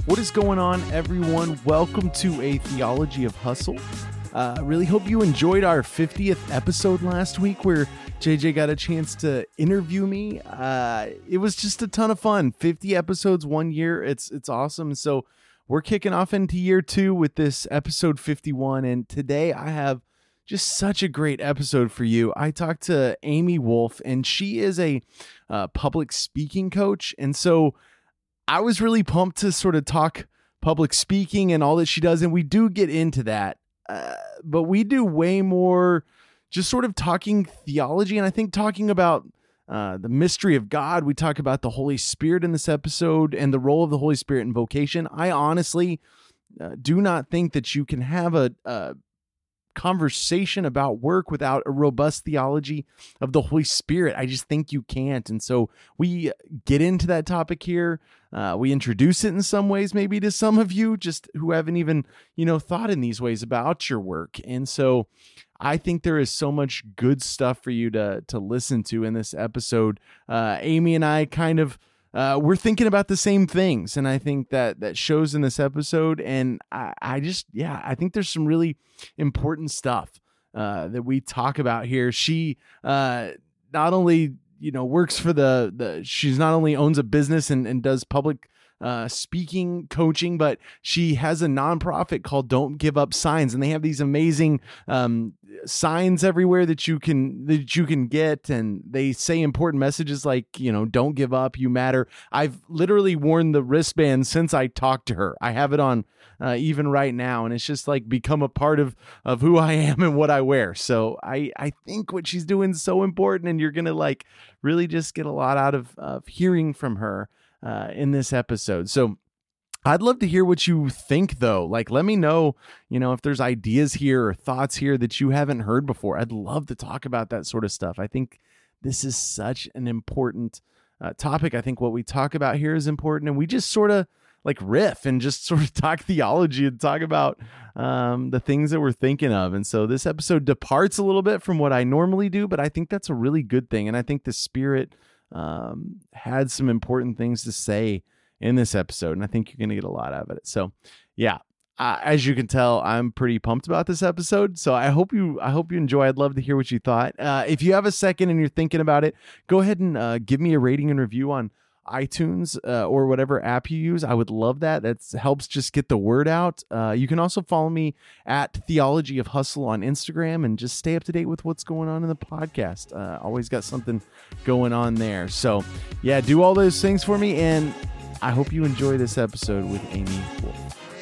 What is going on, everyone? Welcome to a Theology of Hustle. Really hope you enjoyed our 50th episode last week where JJ got a chance to interview me. It was just a ton of fun. 50 episodes, 1 year. It's awesome. So we're kicking off into year 2 with this episode 51. And today I have just such a great episode for you. I talked to Amy Wolf, and she is a public speaking coach. And so I was really pumped to sort of talk public speaking and all that she does. And we do get into that. But we do way more just sort of talking theology. And I think talking about the mystery of God. We talk about the Holy Spirit in this episode and the role of the Holy Spirit in vocation. I honestly do not think that you can have a conversation about work without a robust theology of the Holy Spirit. I just think you can't. And so we get into that topic here. We introduce it in some ways, maybe to some of you just who haven't even, thought in these ways about your work. And so I think there is so much good stuff for you to listen to in this episode. Amy and I kind of we're thinking about the same things, and I think that shows in this episode. And I think there's some really important stuff that we talk about here. She not only works for she's not only owns a business and does public speaking coaching, but she has a nonprofit called Don't Give Up Signs, and they have these amazing signs everywhere that you can get, and they say important messages like don't give up, you matter. I've literally worn the wristband since I talked to her. I have it on even right now, and it's just like become a part of who I am and what I wear. So I think what she's doing is so important, and you're gonna really just get a lot out of hearing from her in this episode. So I'd love to hear what you think, though. Let me know, if there's ideas here or thoughts here that you haven't heard before. I'd love to talk about that sort of stuff. I think this is such an important topic. I think what we talk about here is important, and we just sort of riff and just sort of talk theology and talk about the things that we're thinking of. And so this episode departs a little bit from what I normally do, but I think that's a really good thing. And I think the Spirit had some important things to say in this episode, and I think you're going to get a lot out of it. So yeah, as you can tell, I'm pretty pumped about this episode. So I hope you enjoy. I'd love to hear what you thought. If you have a second and you're thinking about it, go ahead and give me a rating and review on iTunes or whatever app you use. I would love that. That helps just get the word out. You can also follow me at Theology of Hustle on Instagram and just stay up to date with what's going on in the podcast. Always got something going on there. So yeah, do all those things for me, and I hope you enjoy this episode with Amy Wolf.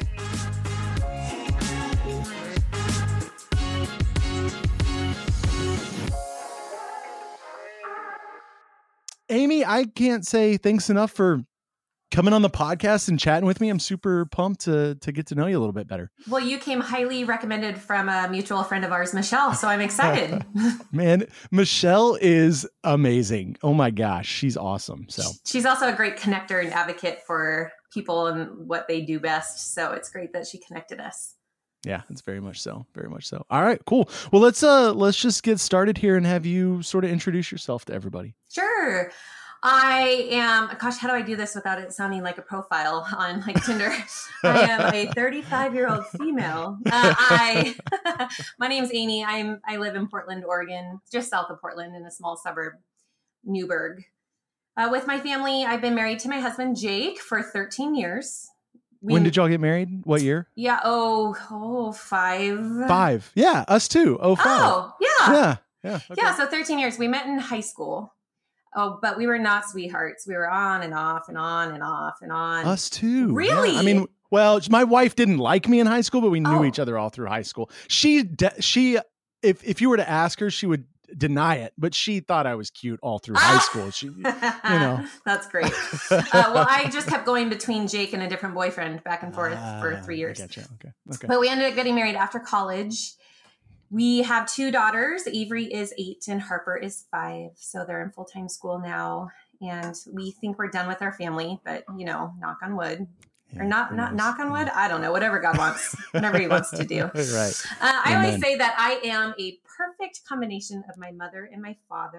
Amy, I can't say thanks enough for coming on the podcast and chatting with me. I'm super pumped to get to know you a little bit better. Well, you came highly recommended from a mutual friend of ours, Michelle, so I'm excited. Man, Michelle is amazing. Oh my gosh, she's awesome. So she's also a great connector and advocate for people and what they do best. So it's great that she connected us. Yeah, it's very much so. Very much so. All right, cool. Well, let's just get started here and have you sort of introduce yourself to everybody. Sure. I am, gosh, how do I do this without it sounding like a profile on Tinder? I am a 35-year-old female. My name's Amy. I live in Portland, Oregon, just south of Portland in a small suburb, Newburgh. With my family, I've been married to my husband, Jake, for 13 years. When did y'all get married? What year? Yeah. 5. 5. Yeah. Us too. 05. Oh, yeah. Yeah. Okay. Yeah. So 13 years. We met in high school. Oh, but we were not sweethearts. We were on and off and on and off and on. Us too. Really? Yeah. I mean, well, my wife didn't like me in high school, but we knew each other all through high school. She, if you were to ask her, she would deny it, but she thought I was cute all through high school. She, That's great. Well, I just kept going between Jake and a different boyfriend back and forth for 3 years. Gotcha. Okay. But we ended up getting married after college. We have 2 daughters. Avery is 8 and Harper is 5. So they're in full-time school now. And we think we're done with our family, but knock on wood. Or not knock on wood. I don't know. Whatever God wants, whatever he wants to do. Right. I always say that I am a perfect combination of my mother and my father.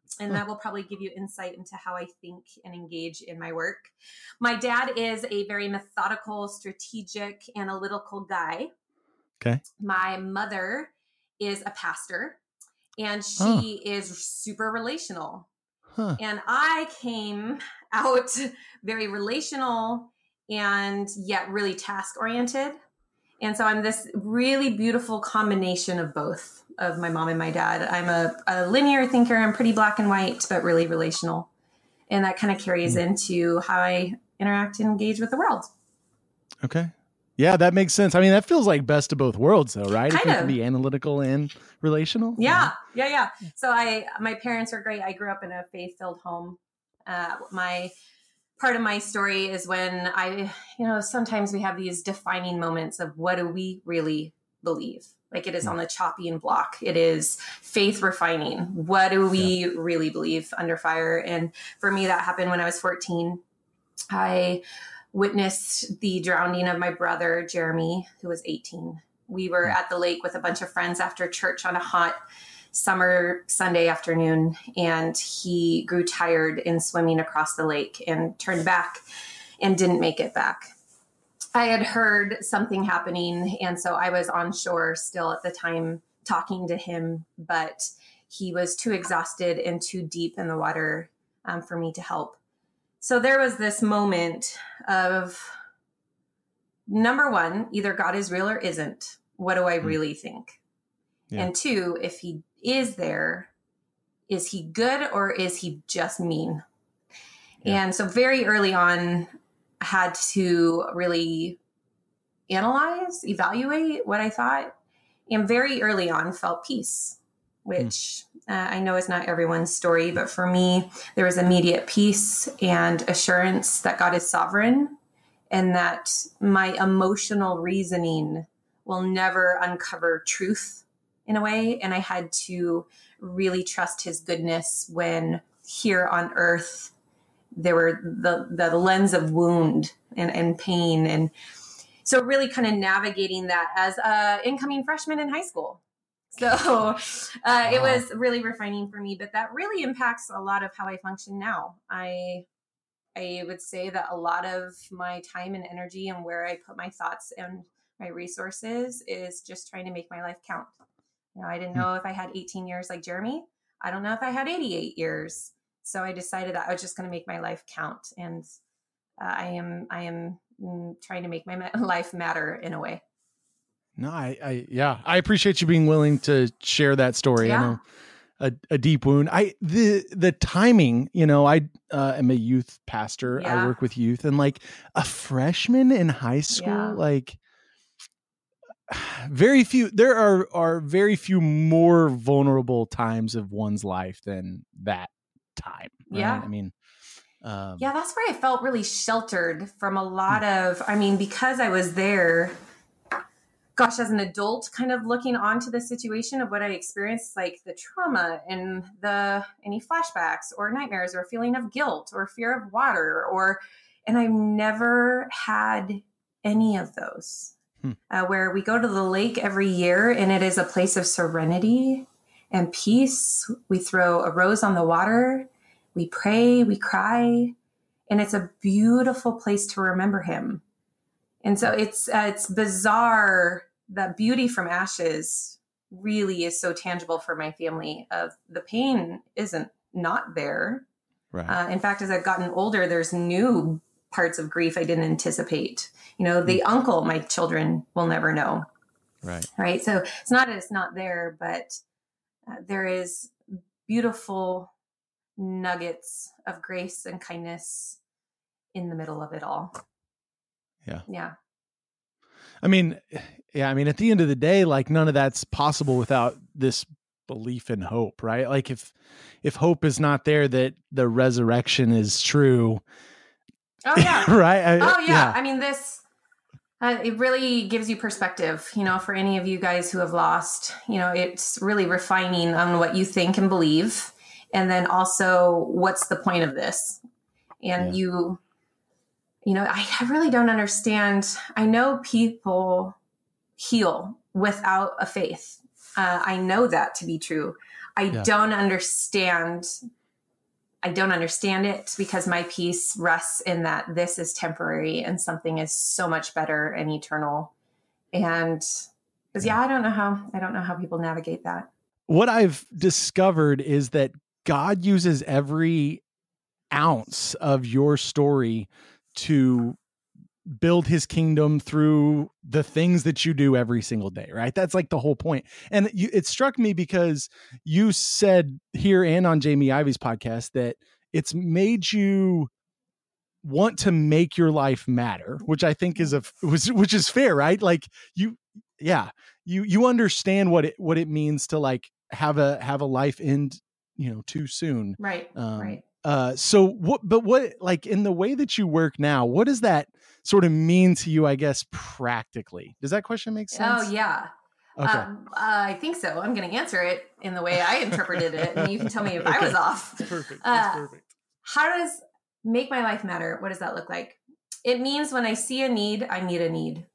And that will probably give you insight into how I think and engage in my work. My dad is a very methodical, strategic, analytical guy. Okay. My mother is a pastor, and she is super relational. Huh. And I came out very relational and yet really task oriented. And so I'm this really beautiful combination of both of my mom and my dad. I'm a linear thinker. I'm pretty black and white, but really relational. And that kind of carries into how I interact and engage with the world. Okay. Yeah, that makes sense. I mean, that feels like best of both worlds though, right? If you can be analytical and relational. Yeah. So my parents are great. I grew up in a faith-filled home. Part of my story is when sometimes we have these defining moments of what do we really believe? Like it is on the chopping block. It is faith refining. What do we really believe under fire? And for me, that happened when I was 14. I witnessed the drowning of my brother, Jeremy, who was 18. We were at the lake with a bunch of friends after church on a hot summer Sunday afternoon, and he grew tired in swimming across the lake and turned back and didn't make it back. I had heard something happening, and so I was on shore still at the time talking to him, but he was too exhausted and too deep in the water for me to help. So there was this moment of, number one, either God is real or isn't. What do I really think? Yeah. And two, if he is there, is he good or is he just mean? Yeah. And so very early on, I had to really analyze, evaluate what I thought, and very early on felt peace, which I know is not everyone's story, but for me, there was immediate peace and assurance that God is sovereign and that my emotional reasoning will never uncover truth in a way. And I had to really trust his goodness when here on earth, there were the lens of wound and pain. And so really kind of navigating that as an incoming freshman in high school. So it was really refining for me, but that really impacts a lot of how I function now. I would say that a lot of my time and energy and where I put my thoughts and my resources is just trying to make my life count. I didn't know if I had 18 years like Jeremy. I don't know if I had 88 years. So I decided that I was just going to make my life count. And I am trying to make my life matter in a way. No, I appreciate you being willing to share that story. Yeah. I know a deep wound. The timing, I am a youth pastor. Yeah. I work with youth, and like a freshman in high school, like there are very few more vulnerable times of one's life than that time. Right? Yeah. I mean, that's where I felt really sheltered from a lot of, because I was there, gosh, as an adult, kind of looking onto the situation of what I experienced, like the trauma and any flashbacks or nightmares or feeling of guilt or fear of water, and I've never had any of those. Where we go to the lake every year and it is a place of serenity and peace. We throw a rose on the water. We pray, we cry, and it's a beautiful place to remember him. And so it's bizarre that beauty from ashes really is so tangible for my family. Of the pain isn't not there. Right. In fact, as I've gotten older, there's new parts of grief I didn't anticipate. The uncle my children will never know. Right. So it's not there, but there is beautiful nuggets of grace and kindness in the middle of it all. Yeah. I mean, at the end of the day, like none of that's possible without this belief in hope, right? Like if hope is not there, that the resurrection is true. Oh yeah. Right. This, it really gives you perspective, for any of you guys who have lost, it's really refining on what you think and believe. And then also what's the point of this? And I really don't understand. I know people heal without a faith. I know that to be true. I don't understand it because my peace rests in that this is temporary and something is so much better and eternal. And I don't know how people navigate that. What I've discovered is that God uses every ounce of your story to build his kingdom through the things that you do every single day, right? That's like the whole point. And it struck me because you said here and on Jamie Ivy's podcast that it's made you want to make your life matter, which I think is which is fair, right? Like you understand what it means to like have a life end, too soon. Right. Right. So what, like in the way that you work now, what does that sort of mean to you, I guess, practically? Does that question make sense? Oh yeah. Okay. I think so. I'm going to answer it in the way I interpreted it, and you can tell me if I was off. It's perfect. It's perfect. How does make my life matter? What does that look like? It means when I see a need, I meet a need.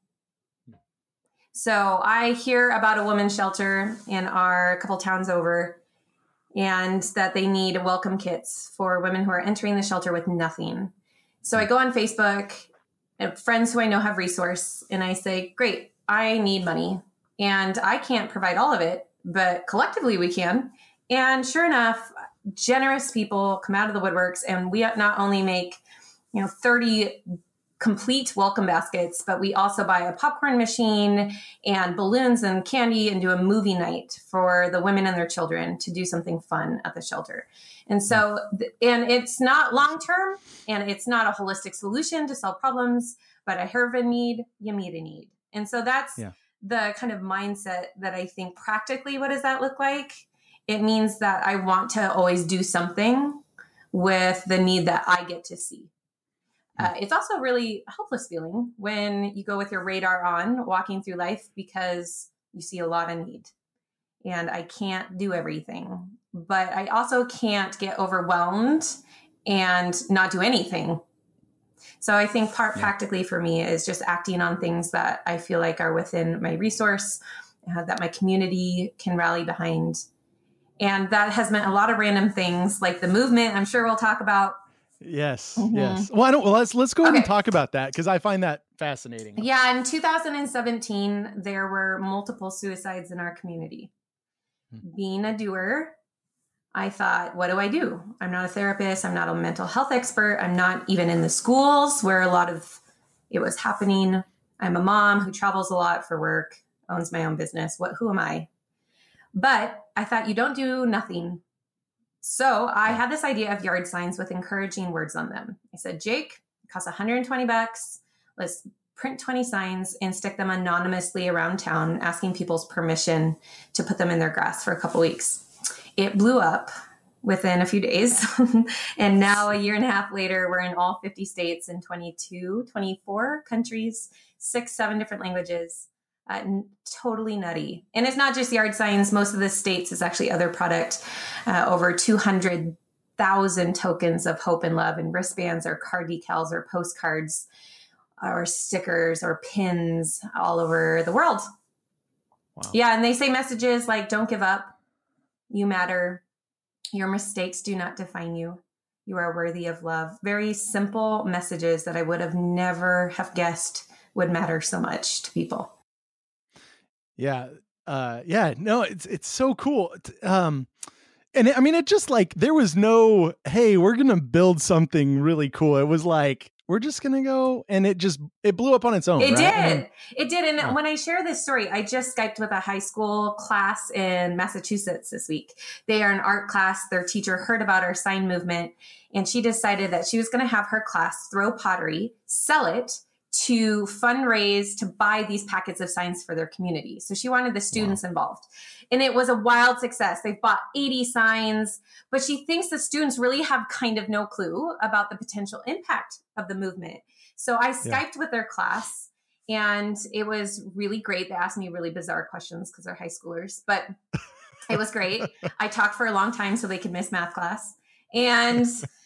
So I hear about a women's shelter in a couple towns over, and that they need welcome kits for women who are entering the shelter with nothing. So I go on Facebook, and friends who I know have resource, and I say, great, I need money. And I can't provide all of it, but collectively we can. And sure enough, generous people come out of the woodworks, and we not only make 30 complete welcome baskets, but we also buy a popcorn machine and balloons and candy and do a movie night for the women and their children to do something fun at the shelter. And so, and it's not long-term and it's not a holistic solution to solve problems, but I hear of a need, you meet a need. And so that's the kind of mindset that I think practically, what does that look like? It means that I want to always do something with the need that I get to see. It's also a really helpless feeling when you go with your radar on walking through life because you see a lot of need and I can't do everything, but I also can't get overwhelmed and not do anything. So I think practically for me is just acting on things that I feel like are within my resource, that my community can rally behind. And that has meant a lot of random things like the movement I'm sure we'll talk about. Yes. Mm-hmm. Yes. Well, let's go ahead and talk about that because I find that fascinating. Yeah. In 2017, there were multiple suicides in our community. Being a doer, I thought, what do I do? I'm not a therapist. I'm not a mental health expert. I'm not even in the schools where a lot of it was happening. I'm a mom who travels a lot for work, owns my own business. Who am I? But I thought you don't do nothing. So I had this idea of yard signs with encouraging words on them. I said, Jake, it costs $120. Let's print 20 signs and stick them anonymously around town, asking people's permission to put them in their grass for a couple weeks. It blew up within a few days. And now a year and a half later, we're in all 50 states in 24 countries, 7 different languages. Totally nutty. And it's not just yard signs. Most of the states is actually other product, over 200,000 tokens of hope and love and wristbands or car decals or postcards or stickers or pins all over the world. Wow. Yeah. And they say messages like, don't give up. You matter. Your mistakes do not define you. You are worthy of love. Very simple messages that I would have never have guessed would matter so much to people. Yeah. No, it's so cool. And I mean, it just like, there was no, hey, we're going to build something really cool. It was like, we're just going to go, and it blew up on its own. It did. And when I share this story, I just Skyped with a high school class in Massachusetts this week. They are an art class. Their teacher heard about our sign movement, and she decided that she was going to have her class throw pottery, sell it, to fundraise to buy these packets of signs for their community. So she wanted the students involved. And it was a wild success. They bought 80 signs, but she thinks the students really have kind of no clue about the potential impact of the movement. So I Skyped with their class, and it was really great. They asked me really bizarre questions because they're high schoolers, but it was great. I talked for a long time so they could miss math class. And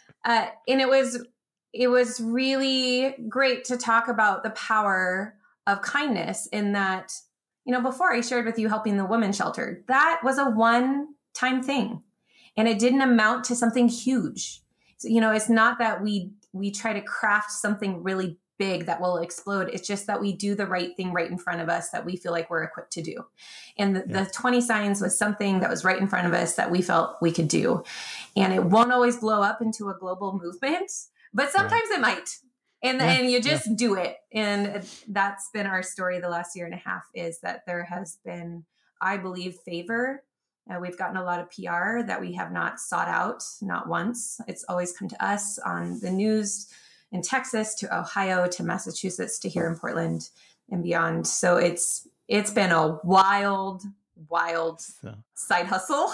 it was really great to talk about the power of kindness in that, before I shared with you helping the women's shelter, that was a one time thing. And it didn't amount to something huge. So, it's not that we try to craft something really big that will explode. It's just that we do the right thing right in front of us that we feel like we're equipped to do. And the 20 signs was something that was right in front of us that we felt we could do. And it won't always blow up into a global movement, but sometimes it might. And you just do it. And that's been our story the last year and a half, is that there has been, I believe, favor. We've gotten a lot of PR that we have not sought out, not once. It's always come to us on the news in Texas, to Ohio, to Massachusetts, to here in Portland and beyond. So it's been a wild side hustle.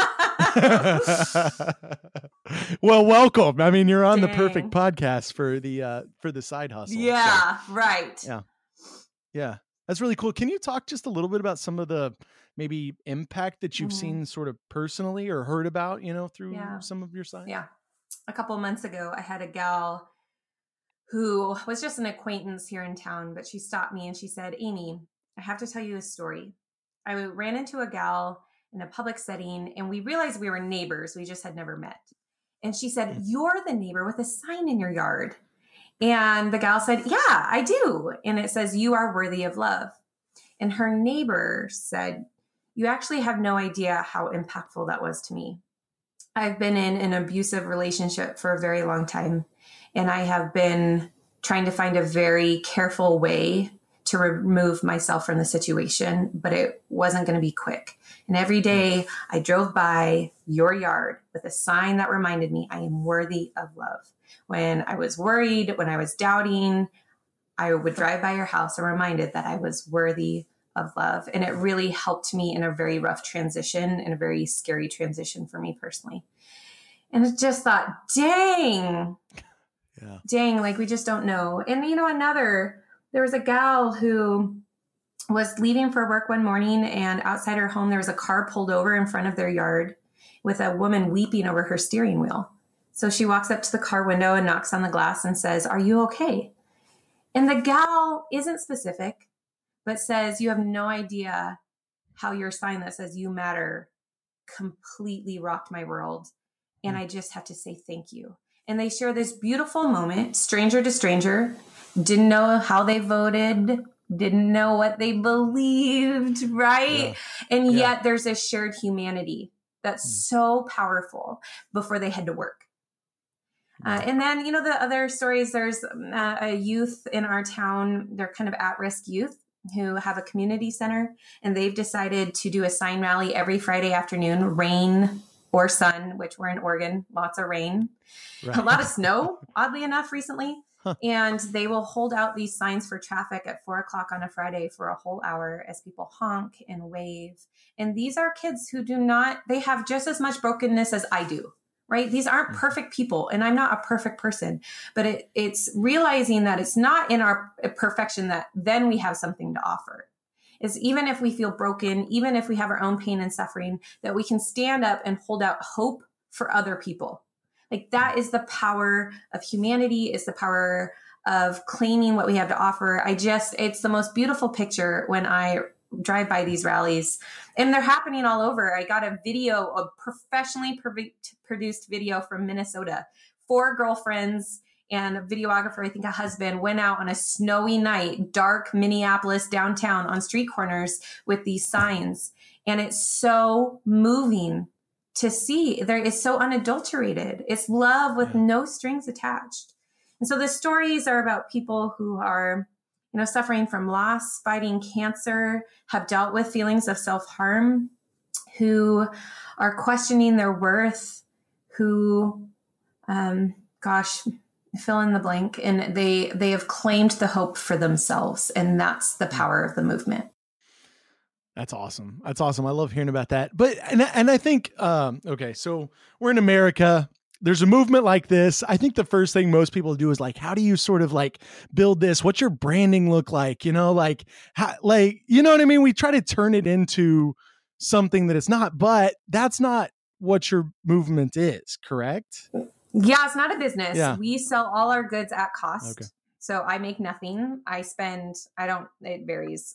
Well, welcome. I mean, you're on the perfect podcast for the side hustle. Yeah, so. Right. Yeah. That's really cool. Can you talk just a little bit about some of the maybe impact that you've seen sort of personally or heard about, through some of your signs? Yeah. A couple of months ago, I had a gal who was just an acquaintance here in town, but she stopped me and she said, Amy, I have to tell you a story. I ran into a gal in a public setting and we realized we were neighbors. We just had never met. And she said, you're the neighbor with a sign in your yard. And the gal said, yeah, I do. And it says, you are worthy of love. And her neighbor said, you actually have no idea how impactful that was to me. I've been in an abusive relationship for a very long time. And I have been trying to find a very careful way to remove myself from the situation, but it wasn't going to be quick. And every day I drove by your yard with a sign that reminded me I am worthy of love. When I was worried, when I was doubting, I would drive by your house and reminded that I was worthy of love. And it really helped me in a very rough transition and a very scary transition for me personally. And I just thought, dang, like we just don't know. And there was a gal who was leaving for work one morning, and outside her home, there was a car pulled over in front of their yard with a woman weeping over her steering wheel. So she walks up to the car window and knocks on the glass and says, are you okay? And the gal isn't specific, but says, you have no idea how your sign that says you matter completely rocked my world. And I just have to say thank you. And they share this beautiful moment, stranger to stranger, didn't know how they voted, didn't know what they believed, right? Yeah. And yet there's a shared humanity that's so powerful before they head to work. And then, the other stories, there's a youth in our town, they're kind of at-risk youth who have a community center, and they've decided to do a sign rally every Friday afternoon, rain or sun, which we're in Oregon, lots of rain, a lot of snow, oddly enough, recently. And they will hold out these signs for traffic at 4:00 on a Friday for a whole hour as people honk and wave. And these are kids who they have just as much brokenness as I do, right? These aren't perfect people, and I'm not a perfect person, but it's realizing that it's not in our perfection that then we have something to offer. Is even if we feel broken, even if we have our own pain and suffering, that we can stand up and hold out hope for other people. Like that is the power of humanity, is the power of claiming what we have to offer. It's the most beautiful picture when I drive by these rallies, and they're happening all over. I got a professionally produced video from Minnesota. 4 girlfriends and a videographer, I think a husband, went out on a snowy night, dark Minneapolis downtown on street corners with these signs. And it's so moving to see. There is so unadulterated. It's love with no strings attached. And so the stories are about people who are, suffering from loss, fighting cancer, have dealt with feelings of self-harm, who are questioning their worth, who, fill in the blank, and they have claimed the hope for themselves. And that's the power of the movement. That's awesome. That's awesome. I love hearing about that. But, and I think, so we're in America. There's a movement like this. I think the first thing most people do is like, how do you sort of like build this? What's your branding look like? You know what I mean? We try to turn it into something that it's not, but that's not what your movement is, correct? Yeah, it's not a business. Yeah. We sell all our goods at cost. Okay. So I make nothing. It varies,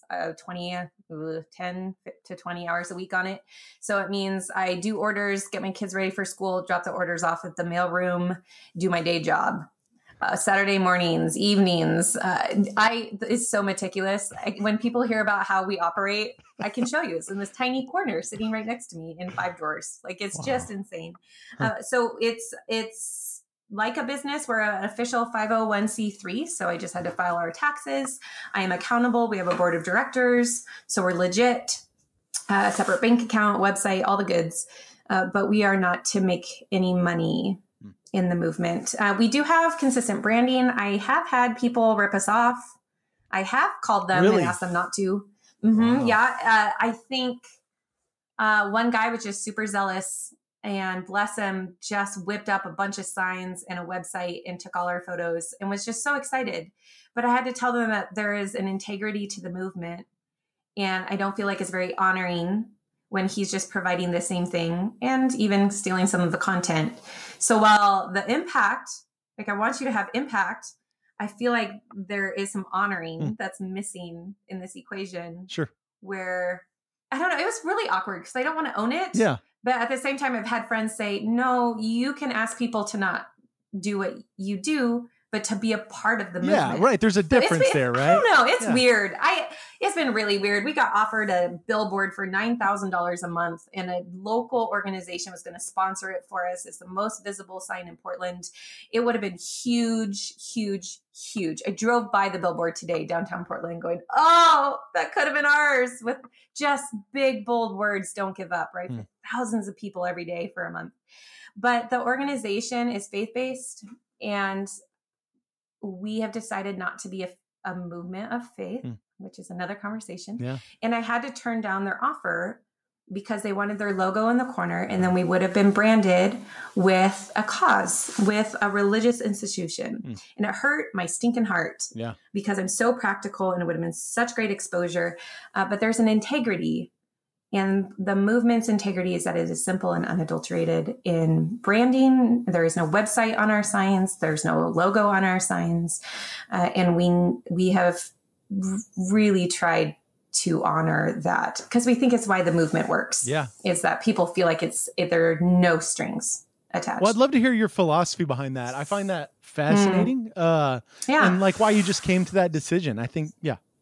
10 to 20 hours a week on it. So it means I do orders, get my kids ready for school, drop the orders off at the mailroom, do my day job. Saturday mornings, evenings. It's so meticulous. When people hear about how we operate, I can show you. It's in this tiny corner sitting right next to me in 5 drawers. Like, it's just insane. So it's like a business. We're an official 501c3. So I just had to file our taxes. I am accountable. We have a board of directors. So we're legit, separate bank account, website, all the goods. But we are not to make any money in the movement. We do have consistent branding. I have had people rip us off. I have called them and asked them not to. Wow. Yeah. I think one guy was just super zealous, and bless him, just whipped up a bunch of signs and a website and took all our photos and was just so excited. But I had to tell them that there is an integrity to the movement, and I don't feel like it's very honoring when he's just providing the same thing and even stealing some of the content. So while the impact, like, I want you to have impact, I feel like there is some honoring that's missing in this equation. Sure. Where, I don't know, it was really awkward because I don't want to own it. Yeah. But at the same time, I've had friends say, no, you can ask people to not do what you do, but to be a part of the movement. Yeah, right. There's a difference there, right? I don't know. It's weird. It's been really weird. We got offered a billboard for $9,000 a month, and a local organization was going to sponsor it for us. It's the most visible sign in Portland. It would have been huge, huge, huge. I drove by the billboard today, downtown Portland, going, oh, that could have been ours, with just big, bold words, don't give up, right? For thousands of people every day for a month. But the organization is faith-based, and we have decided not to be a movement of faith, which is another conversation. Yeah. And I had to turn down their offer because they wanted their logo in the corner, and then we would have been branded with a cause, with a religious institution. And it hurt my stinking heart because I'm so practical, and it would have been such great exposure. But there's an integrity, and the movement's integrity is that it is simple and unadulterated in branding. There is no website on our signs. There's no logo on our signs. And we have really tried to honor that, because we think it's why the movement works. Yeah. Is that people feel like there are no strings attached. Well, I'd love to hear your philosophy behind that. I find that fascinating. And like why you just came to that decision. I think,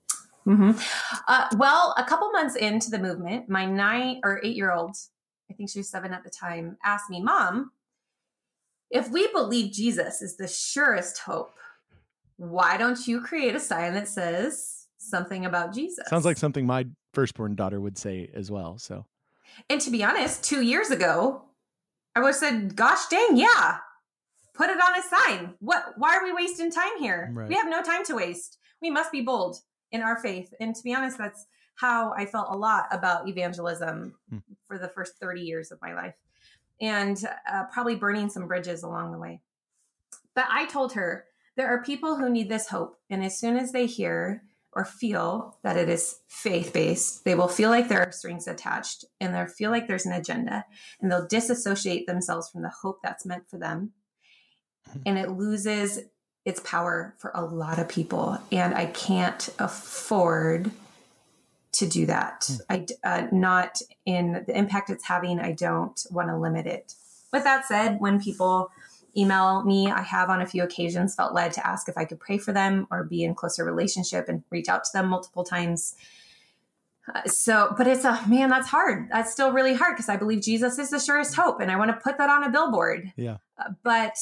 well, a couple months into the movement, my 9 or 8-year-old, I think she was 7 at the time, asked me, Mom, if we believe Jesus is the surest hope, why don't you create a sign that says something about Jesus? Sounds like something my firstborn daughter would say as well. So, and to be honest, 2 years ago, I would have said, gosh dang, yeah, put it on a sign. Why are we wasting time here? Right. We have no time to waste. We must be bold in our faith. And to be honest, that's how I felt a lot about evangelism for the first 30 years of my life, and probably burning some bridges along the way. But I told her, there are people who need this hope. And as soon as they hear or feel that it is faith-based, they will feel like there are strings attached, and they'll feel like there's an agenda, and they'll disassociate themselves from the hope that's meant for them. And it loses its power for a lot of people. And I can't afford to do that. Not in the impact it's having. I don't want to limit it. With that said, when people email me, I have on a few occasions felt led to ask if I could pray for them or be in closer relationship, and reach out to them multiple times. But it's that's hard. That's still really hard, because I believe Jesus is the surest hope, and I want to put that on a billboard. Yeah. But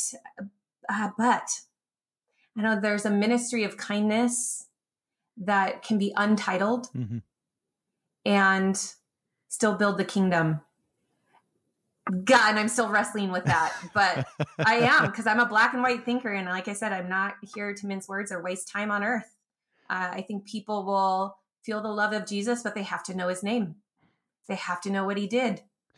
I know there's a ministry of kindness that can be untitled and still build the kingdom. God, and I'm still wrestling with that, but I am, because I'm a black and white thinker. And like I said, I'm not here to mince words or waste time on earth. I think people will feel the love of Jesus, but they have to know his name. They have to know what he did.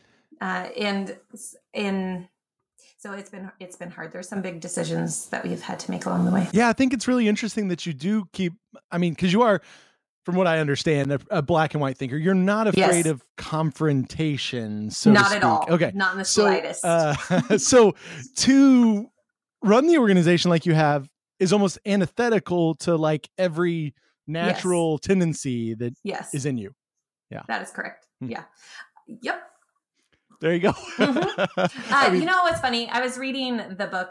So it's been hard. There's some big decisions that we've had to make along the way. Yeah, I think it's really interesting that you do keep, because you are, from what I understand, a black and white thinker. You're not afraid of confrontation, so not to speak. At all. Okay. Not in the slightest. So to run the organization like you have, is almost antithetical to like every natural tendency that is in you. Yeah. That is correct. Yeah. Yep. There you go. You know what's funny? I was reading the book.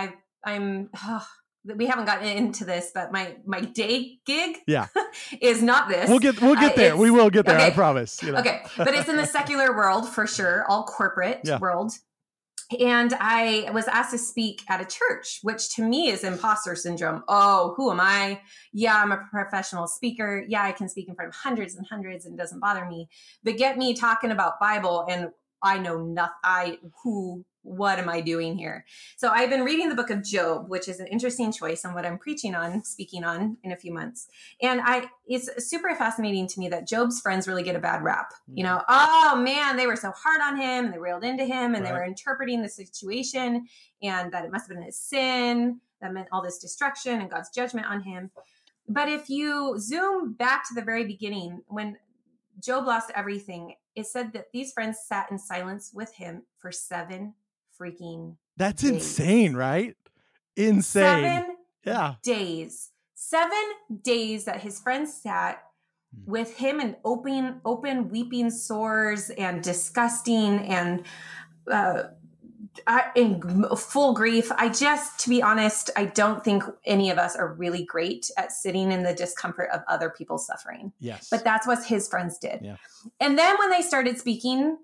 We haven't gotten into this, but my day gig is not this. We'll get there. We will get there. Okay. I promise. Okay. But it's in the secular world for sure, all corporate world. And I was asked to speak at a church, which to me is imposter syndrome. Oh, who am I? Yeah, I'm a professional speaker. Yeah, I can speak in front of hundreds and hundreds and it doesn't bother me. But get me talking about Bible and I know nothing. What am I doing here? So I've been reading the book of Job, which is an interesting choice on what I'm speaking on in a few months. And it's super fascinating to me that Job's friends really get a bad rap. You know, oh man, they were so hard on him and they railed into him and they were interpreting the situation and that it must have been his sin that meant all this destruction and God's judgment on him. But if you zoom back to the very beginning, when Job lost everything, it said that these friends sat in silence with him for 7 freaking That's days. Insane, right? Insane. 7 days. 7 days that his friends sat with him in open weeping sores and disgusting and in full grief. To be honest, I don't think any of us are really great at sitting in the discomfort of other people's suffering. Yes. But that's what his friends did. Yeah. And then when they started speaking,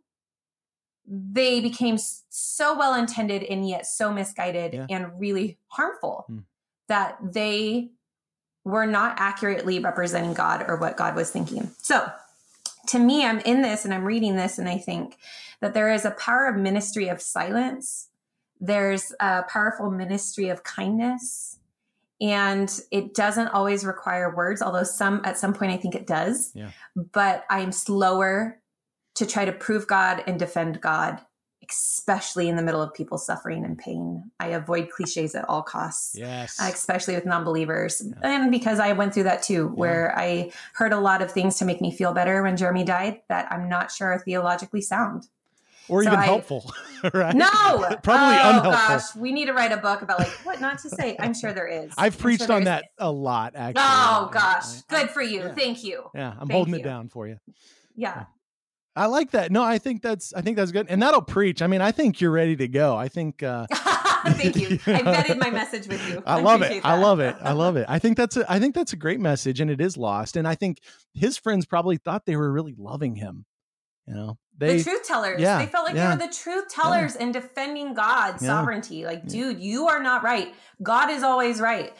they became so well-intended and yet so misguided and really harmful that they were not accurately representing God or what God was thinking. So to me, I'm in this and I'm reading this and I think that there is a power of ministry of silence. There's a powerful ministry of kindness. And it doesn't always require words, although at some point I think it does. Yeah. But I'm slower to try to prove God and defend God, especially in the middle of people suffering and pain. I avoid cliches at all costs, especially with non-believers. Yeah. And because I went through that too, where I heard a lot of things to make me feel better when Jeremy died that I'm not sure are theologically sound. Or even helpful, right? No! Probably unhelpful. Gosh, we need to write a book about like what not to say. I'm sure there is. I've preached on that a lot, actually. Oh gosh, good for you. Yeah. Thank you. Yeah, I'm holding it down for you. Yeah. I like that. No, I think that's good. And that'll preach. I mean, I think you're ready to go. I think thank you. I vetted my message with you. I love it. I love it. I think that's a great message and it is lost. And I think his friends probably thought they were really loving him. You know, the truth tellers. They felt like they were the truth tellers and defending God's sovereignty. Like, dude, you are not right. God is always right.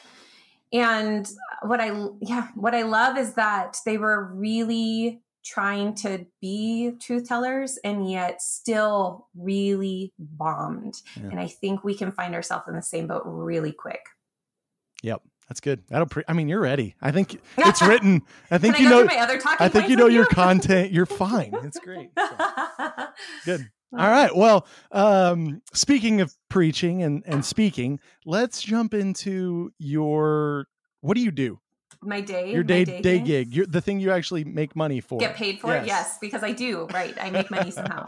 And what I love is that they were really trying to be truth tellers and yet still really bombed. Yeah. And I think we can find ourselves in the same boat really quick. Yep. That's good. I mean, you're ready. I think it's written. I think you know my other talking I think you know your content. You're fine. It's great. So. Good. All right. Well, speaking of preaching and speaking, let's jump into what do you do? Your day gig. The thing you actually make money for. Get paid for it? Yes, because I do. Right. I make money somehow.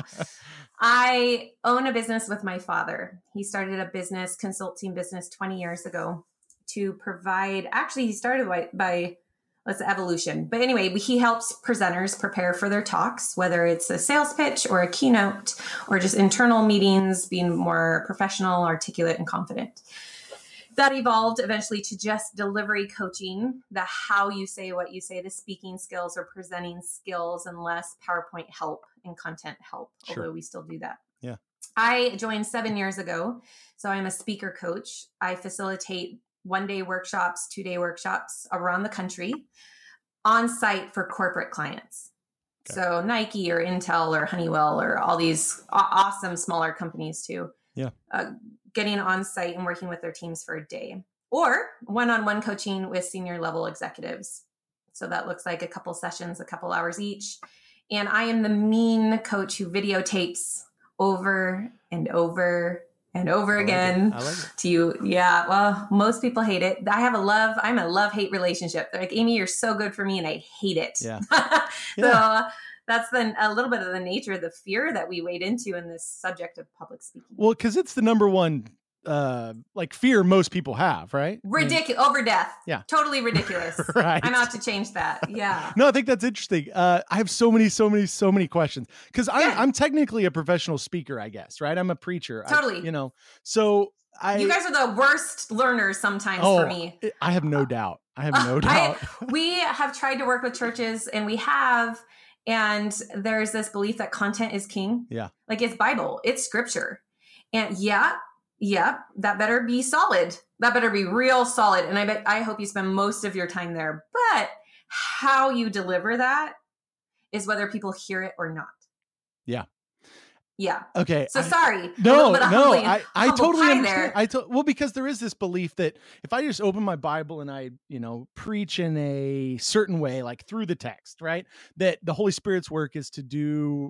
I own a business with my father. He started a consulting business 20 years ago to provide, actually he started by evolution. But anyway, he helps presenters prepare for their talks, whether it's a sales pitch or a keynote or just internal meetings, being more professional, articulate, and confident. That evolved eventually to just delivery coaching, the how you say what you say, the speaking skills or presenting skills, and less PowerPoint help and content help, although we still do that. Yeah. I joined 7 years ago, so I'm a speaker coach. I facilitate 1-day workshops, 2-day workshops around the country on site for corporate clients. Okay. So Nike or Intel or Honeywell or all these awesome smaller companies too. Yeah. Getting on site and working with their teams for a day, or one-on-one coaching with senior level executives. So that looks like a couple sessions, a couple hours each. And I am the mean coach who videotapes over and over and over again to you. Yeah. Well, most people hate it. I'm a love-hate relationship. They're like, Amy, you're so good for me. And I hate it. Yeah. So that's a little bit of the nature of the fear that we wade into in this subject of public speaking. Well, because it's the number one like fear most people have, right? Ridiculous. Over death. Yeah. Totally ridiculous. Right. I'm out to change that. Yeah. No, I think that's interesting. I have so many questions because I'm technically a professional speaker, I guess, right? I'm a preacher. Totally. So you guys are the worst learners sometimes for me. I have no doubt. We have tried to work with churches and there's this belief that content is king. Yeah. Like it's Bible, it's scripture. And yeah, that better be solid. That better be real solid. And I hope you spend most of your time there. But how you deliver that is whether people hear it or not. Yeah. Yeah. Okay. Sorry. No. I totally understand. Well, because there is this belief that if I just open my Bible and I, preach in a certain way, like through the text, right, that the Holy Spirit's work is to do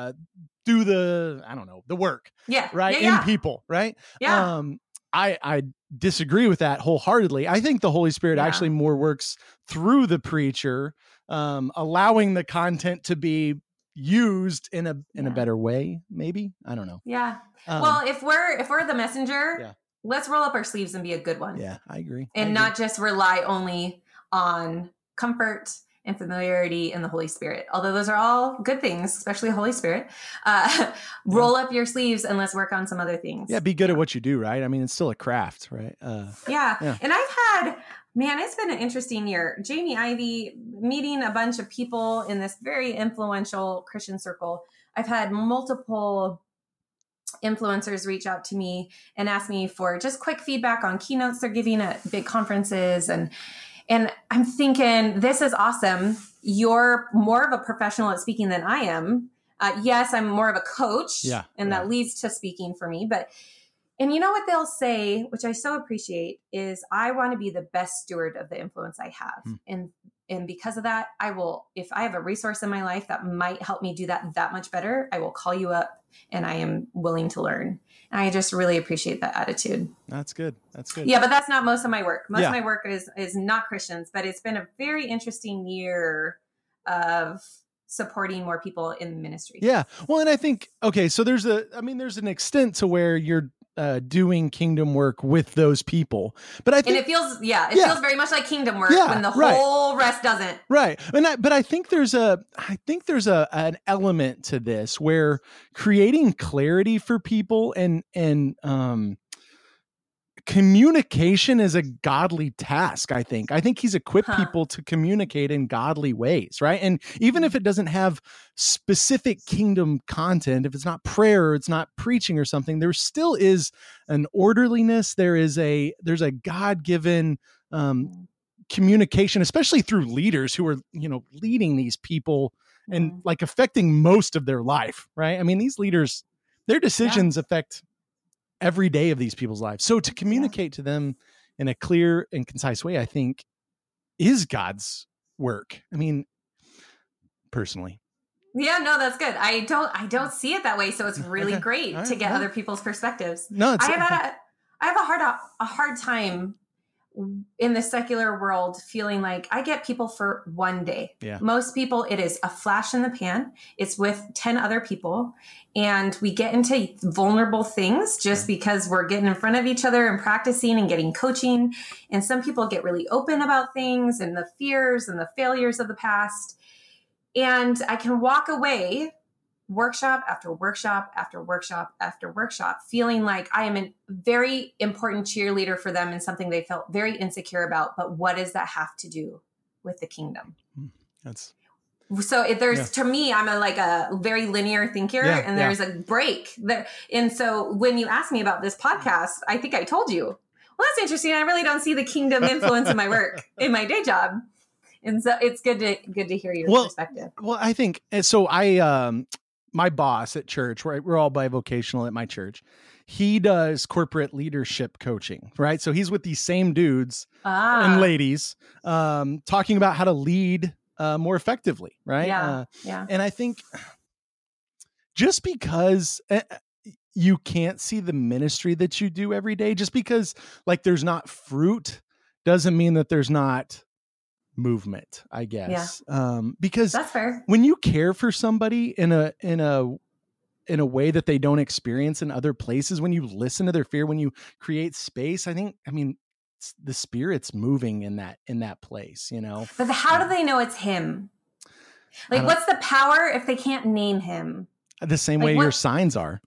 the work. Yeah. Right. Yeah. In people. Right. Yeah. I disagree with that wholeheartedly. I think the Holy Spirit actually more works through the preacher, allowing the content to be used in a better way, maybe. I don't know. Yeah. Well, if we're the messenger, let's roll up our sleeves and be a good one. Yeah, I agree. And not just rely only on comfort and familiarity in the Holy Spirit. Although those are all good things, especially the Holy Spirit. Roll up your sleeves and let's work on some other things. Yeah, be good at what you do, right? I mean, it's still a craft, right? Yeah. And I've had, it's been an interesting year. Jamie Ivey, meeting a bunch of people in this very influential Christian circle. I've had multiple influencers reach out to me and ask me for just quick feedback on keynotes they're giving at big conferences. And I'm thinking, this is awesome. You're more of a professional at speaking than I am. Yes, I'm more of a coach, and that leads to speaking for me. And you know what they'll say, which I so appreciate, is I want to be the best steward of the influence I have. And because of that, I will, if I have a resource in my life that might help me do that much better, I will call you up and I am willing to learn. And I just really appreciate that attitude. That's good. Yeah, but that's not most of my work. Most of my work is not Christians, but it's been a very interesting year of supporting more people in ministry. Yeah. Well, and I think, so there's an extent to where you're doing kingdom work with those people, but I think it feels very much like kingdom work when the whole rest doesn't. Right. But I think there's an element to this where creating clarity for people and communication is a godly task. I think he's equipped people to communicate in godly ways, right? And even if it doesn't have specific kingdom content, if it's not prayer, or it's not preaching or something, there still is an orderliness. There's a God-given communication, especially through leaders who are, leading these people and like affecting most of their life, right? I mean, these leaders, their decisions affect every day of these people's lives. So to communicate to them in a clear and concise way, I think is God's work. I mean, personally. Yeah, no, that's good. I don't see it that way. So it's really great to get other people's perspectives. No, I have a hard time in the secular world feeling like I get people for one day. Yeah. Most people, it is a flash in the pan. It's with 10 other people. And we get into vulnerable things just because we're getting in front of each other and practicing and getting coaching. And some people get really open about things and the fears and the failures of the past. And I can walk away workshop after workshop after workshop after workshop, feeling like I am a very important cheerleader for them and something they felt very insecure about. But what does that have to do with the kingdom? To me, I'm a very linear thinker, and there's a break there. And so when you asked me about this podcast, I think I told you, well, that's interesting. I really don't see the kingdom influence in my work, in my day job. And so it's good to hear your perspective. Well, I think so. My boss at church, right? We're all bivocational at my church. He does corporate leadership coaching, right? So he's with these same dudes and ladies, talking about how to lead more effectively, right? Yeah. And I think just because you can't see the ministry that you do every day, just because like there's not fruit, doesn't mean that there's not movement, I guess. Because that's fair. When you care for somebody in a in a way that they don't experience in other places. When you listen to their fear, when you create space, the Spirit's moving in that place, But how do they know it's him? Like, what's the power if they can't name him? The same way your signs are.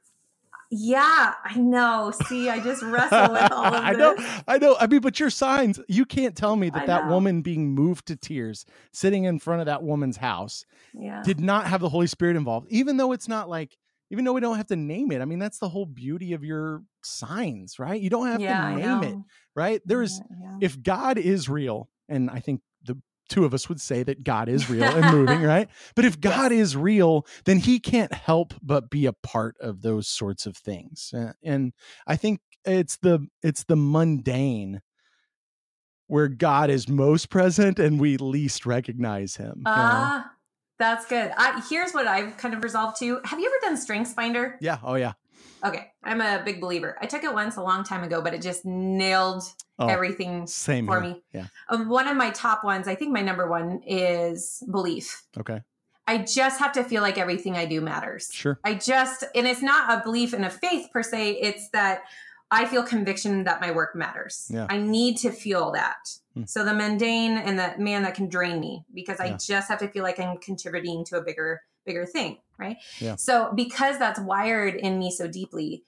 Yeah, I know. See, I just wrestle with all of this. I know. I mean, but your signs, you can't tell me that woman being moved to tears, sitting in front of that woman's house, did not have the Holy Spirit involved, even though it's not like, even though we don't have to name it. I mean, that's the whole beauty of your signs, right? You don't have to name it, right? If God is real, and I think the two of us would say that God is real and moving, right? But if God is real, then he can't help but be a part of those sorts of things. And I think it's the mundane where God is most present and we least recognize him. That's good. Here's what I've kind of resolved to. Have you ever done StrengthsFinder? Yeah. Oh, yeah. Okay. I'm a big believer. I took it once a long time ago, but it just nailed everything for me. Yeah. One of my top ones, I think my number one, is belief. Okay. I just have to feel like everything I do matters. Sure. and it's not a belief in a faith per se. It's that I feel conviction that my work matters. Yeah. I need to feel that. So the mundane and the man that can drain me, because I just have to feel like I'm contributing to a bigger thing. Right. Yeah. So because that's wired in me so deeply,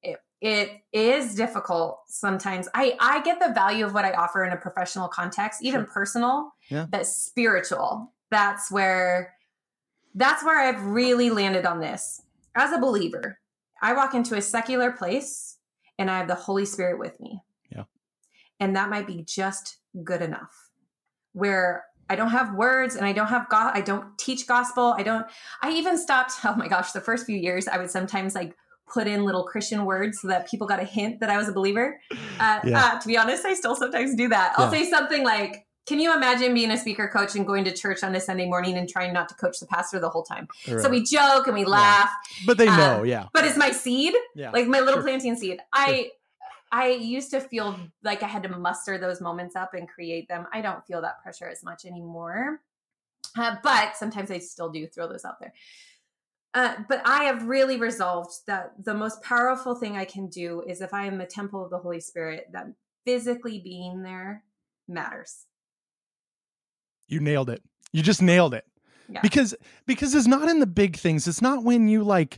it is difficult sometimes. I get the value of what I offer in a professional context, even personal, but spiritual. That's where I've really landed on this. As a believer, I walk into a secular place and I have the Holy Spirit with me. Yeah. And that might be just good enough, where I don't have words and I don't teach gospel. I even stopped. Oh my gosh. The first few years I would sometimes like put in little Christian words so that people got a hint that I was a believer. To be honest, I still sometimes do that. I'll say something like, can you imagine being a speaker coach and going to church on a Sunday morning and trying not to coach the pastor the whole time? Right. So we joke and we laugh. But they know, But it's my seed, like my little planting seed. Sure. I used to feel like I had to muster those moments up and create them. I don't feel that pressure as much anymore. But sometimes I still do throw those out there. But I have really resolved that the most powerful thing I can do is if I am a temple of the Holy Spirit, that physically being there matters. You nailed it. You just nailed it. Yeah. Because it's not in the big things. It's not when you like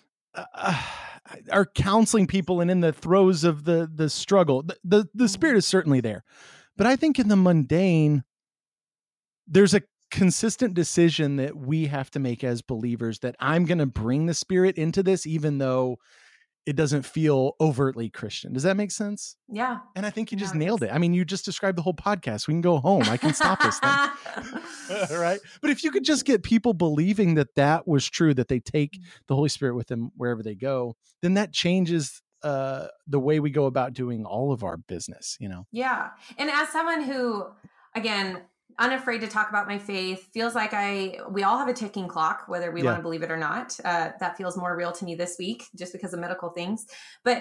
are counseling people and in the throes of the struggle. The Spirit is certainly there. But I think in the mundane, there's a consistent decision that we have to make as believers, that I'm going to bring the Spirit into this, even though it doesn't feel overtly Christian. Does that make sense? Yeah. And I think you just nailed it. I mean, you just described the whole podcast. We can go home. I can stop this thing. Right. But if you could just get people believing that was true, that they take the Holy Spirit with them wherever they go, then that changes the way we go about doing all of our business, Yeah. And as someone who, again, unafraid to talk about my faith, feels like we all have a ticking clock, whether we want to believe it or not. That feels more real to me this week just because of medical things. But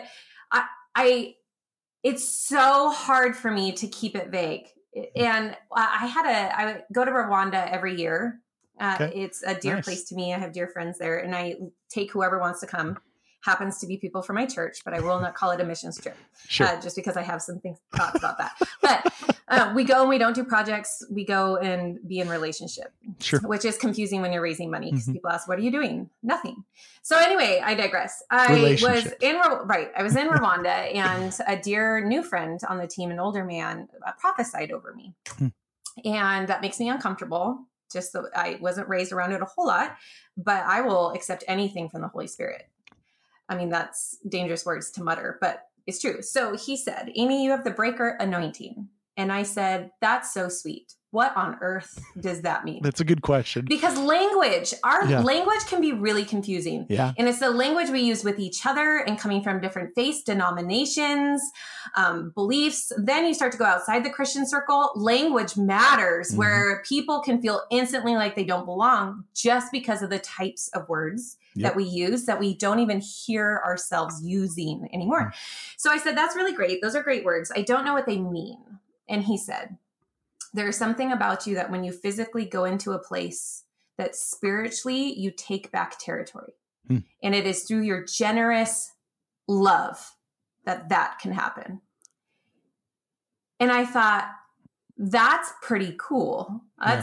it's so hard for me to keep it vague. And I go to Rwanda every year. It's a dear place to me. I have dear friends there, and I take whoever wants to come. Happens to be people from my church, but I will not call it a missions trip, just because I have some thoughts about that. But we go and we don't do projects. We go and be in relationship, which is confusing when you're raising money because people ask, what are you doing? Nothing. So anyway, I digress. I was in Rwanda, and a dear new friend on the team, an older man, prophesied over me. And that makes me uncomfortable. Just so I wasn't raised around it a whole lot, but I will accept anything from the Holy Spirit. I mean, that's dangerous words to mutter, but it's true. So he said, Amy, you have the breaker anointing. And I said, that's so sweet. What on earth does that mean? That's a good question. Because language can be really confusing. Yeah. And it's the language we use with each other and coming from different faiths, denominations, beliefs. Then you start to go outside the Christian circle. Language matters, where people can feel instantly like they don't belong just because of the types of words that we use that we don't even hear ourselves using anymore. So I said, that's really great. Those are great words. I don't know what they mean. And he said, there's something about you that when you physically go into a place that spiritually you take back territory. And it is through your generous love that can happen. And I thought, that's pretty cool.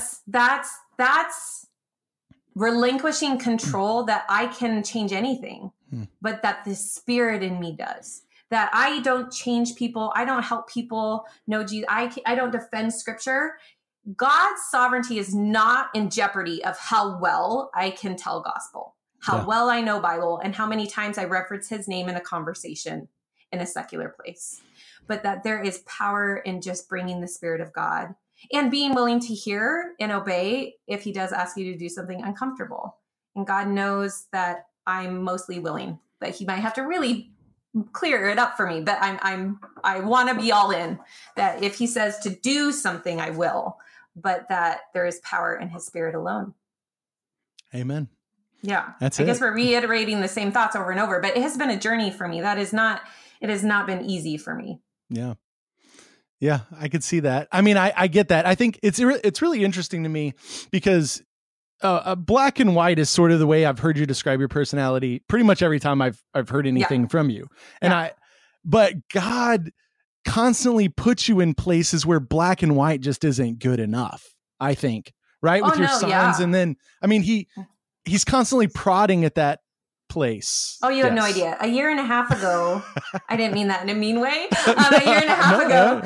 That's relinquishing control, that I can change anything, but that the Spirit in me does. That I don't change people. I don't help people know Jesus. I don't defend Scripture. God's sovereignty is not in jeopardy of how well I can tell gospel, how well I know Bible, and how many times I reference his name in a conversation in a secular place. But that there is power in just bringing the Spirit of God and being willing to hear and obey if he does ask you to do something uncomfortable. And God knows that I'm mostly willing, but he might have to really clear it up for me. But I want to be all in, that if he says to do something, I will, but that there is power in his Spirit alone. Amen. Yeah. That's I guess we're reiterating the same thoughts over and over, but it has been a journey for me. It has not been easy for me. Yeah. Yeah, I could see that. I mean, I get that. I think it's really interesting to me because black and white is sort of the way I've heard you describe your personality pretty much every time I've heard anything from you. And but God constantly puts you in places where black and white just isn't good enough, I think, right? With your signs. And then, I mean, he's constantly prodding at that place. Oh, you have no idea. A year and a half ago, I didn't mean that in a mean way. A year and a half ago,